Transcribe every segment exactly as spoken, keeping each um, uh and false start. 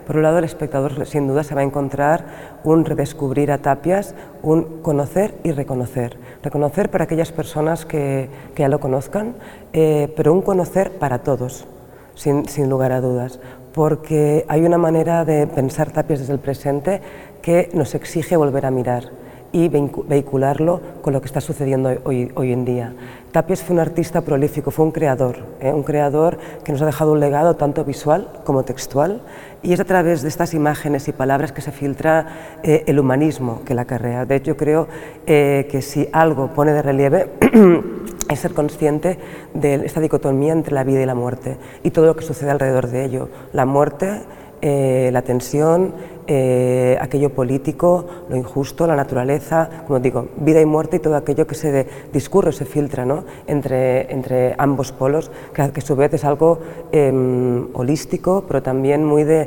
Por un lado, el espectador sin duda se va a encontrar un redescubrir a Tapias, un conocer y reconocer. Reconocer para aquellas personas que, que ya lo conozcan, eh, pero un conocer para todos, sin, sin lugar a dudas, porque hay una manera de pensar Tapias desde el presente que nos exige volver a mirar y vehicularlo con lo que está sucediendo hoy, hoy en día. Tapias fue un artista prolífico, fue un creador, ¿eh? un creador que nos ha dejado un legado tanto visual como textual, y es a través de estas imágenes y palabras que se filtra eh, el humanismo que la acarrea. De hecho, creo eh, que si algo pone de relieve es ser consciente de esta dicotomía entre la vida y la muerte y todo lo que sucede alrededor de ello. La muerte, eh, la tensión, Eh, aquello político, lo injusto, la naturaleza, como digo, vida y muerte y todo aquello que se de, discurre, se filtra, ¿no? entre, entre ambos polos, que, que a su vez es algo eh, holístico, pero también muy de,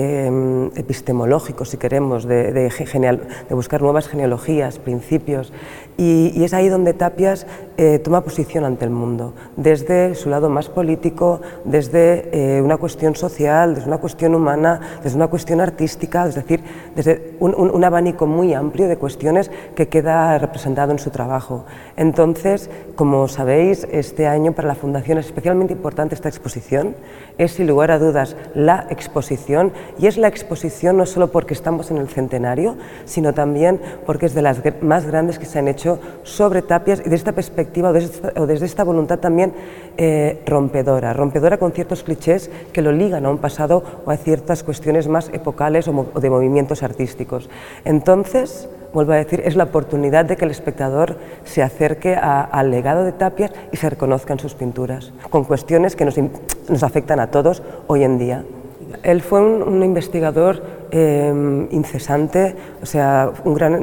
eh, epistemológico, si queremos, de, de, genial, de buscar nuevas genealogías, principios, y, y es ahí donde Tapias eh, toma posición ante el mundo, desde su lado más político, desde eh, una cuestión social, desde una cuestión humana, desde una cuestión artística, es decir, desde un, un, un abanico muy amplio de cuestiones que queda representado en su trabajo. Entonces, como sabéis, este año para la Fundación es especialmente importante esta exposición, es sin lugar a dudas la exposición, y es la exposición no solo porque estamos en el centenario, sino también porque es de las más grandes que se han hecho sobre Tapias y desde esta perspectiva o desde esta, o desde esta voluntad también eh, rompedora, rompedora con ciertos clichés que lo ligan a un pasado o a ciertas cuestiones más epocales o o de movimientos artísticos. Entonces, vuelvo a decir, es la oportunidad de que el espectador se acerque a, al legado de Tapias y se reconozca en sus pinturas, con cuestiones que nos, nos afectan a todos hoy en día. Él fue un, un investigador eh, incesante, o sea, un gran...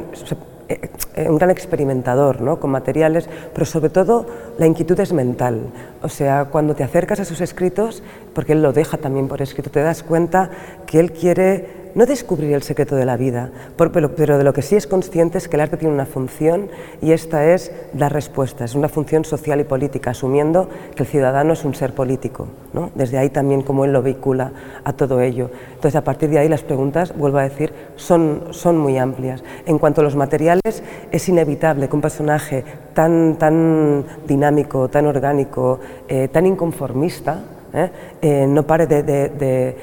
un gran experimentador, ¿no? Con materiales, pero sobre todo la inquietud es mental, o sea, cuando te acercas a sus escritos, porque él lo deja también por escrito, te das cuenta que él quiere no descubrir el secreto de la vida, pero, pero de lo que sí es consciente es que el arte tiene una función y esta es dar respuestas, una función social y política, asumiendo que el ciudadano es un ser político, ¿no? Desde ahí también como él lo vehicula a todo ello. Entonces, a partir de ahí las preguntas, vuelvo a decir, son, son muy amplias. En cuanto a los materiales, es inevitable que un personaje tan, tan dinámico, tan orgánico, eh, tan inconformista, eh, eh, no pare de, de, de,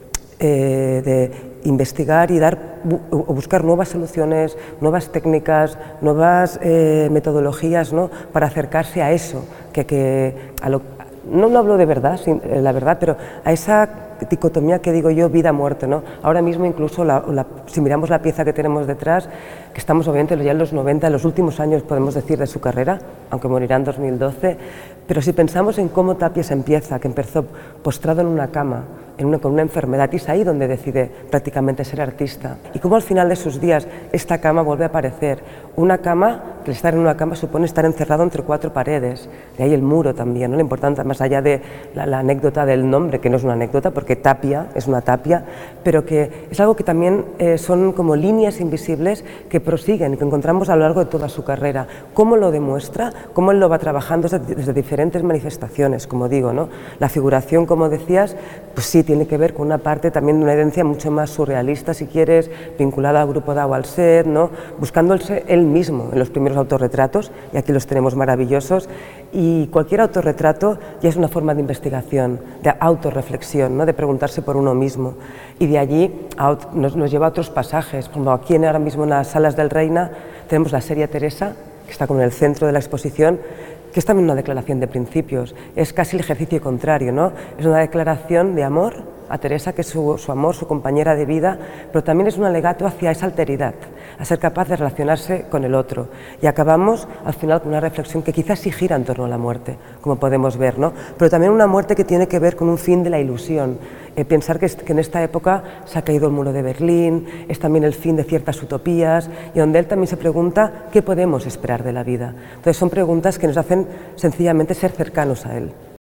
eh, de investigar y dar, o buscar nuevas soluciones, nuevas técnicas, nuevas eh, metodologías, ¿no? Para acercarse a eso, que, que a lo, no lo hablo de verdad, sin, la verdad, pero a esa dicotomía que digo yo, vida-muerte, ¿no? Ahora mismo incluso, la, la, si miramos la pieza que tenemos detrás, que estamos obviamente ya en los noventa, en los últimos años podemos decir de su carrera, aunque morirá en dos mil doce, pero si pensamos en cómo Tapias empieza, que empezó postrado en una cama, en una, con una enfermedad, y es ahí donde decide prácticamente ser artista, y cómo al final de sus días esta cama vuelve a aparecer, una cama, que estar en una cama supone estar encerrado entre cuatro paredes, de ahí el muro también, ¿no? Lo importante, más allá de la, la anécdota del nombre, que no es una anécdota, porque Tapia es una tapia, pero que es algo que también eh, son como líneas invisibles que prosiguen, que encontramos a lo largo de toda su carrera. ¿Cómo lo demuestra? ¿Cómo él lo va trabajando desde, desde diferentes manifestaciones, como digo, ¿no? La figuración, como decías, pues sí, tiene que ver con una parte también de una herencia mucho más surrealista, si quieres, vinculada al grupo de Awalset, ¿no? Buscándose él mismo en los primeros autorretratos, y aquí los tenemos maravillosos, y cualquier autorretrato ya es una forma de investigación, de autorreflexión, ¿no? De preguntarse por uno mismo, y de allí a, nos, nos lleva a otros pasajes, como aquí ahora mismo en las salas del Reina tenemos la serie Teresa, que está como en el centro de la exposición, que es también una declaración de principios, es casi el ejercicio contrario, ¿no? Es una declaración de amor a Teresa, que es su, su amor, su compañera de vida, pero también es un alegato hacia esa alteridad, a ser capaz de relacionarse con el otro. Y acabamos al final con una reflexión que quizás sí gira en torno a la muerte, como podemos ver, ¿no? Pero también una muerte que tiene que ver con un fin de la ilusión. Eh, pensar que, que en esta época se ha caído el muro de Berlín, es también el fin de ciertas utopías, y donde él también se pregunta qué podemos esperar de la vida. Entonces son preguntas que nos hacen sencillamente ser cercanos a él.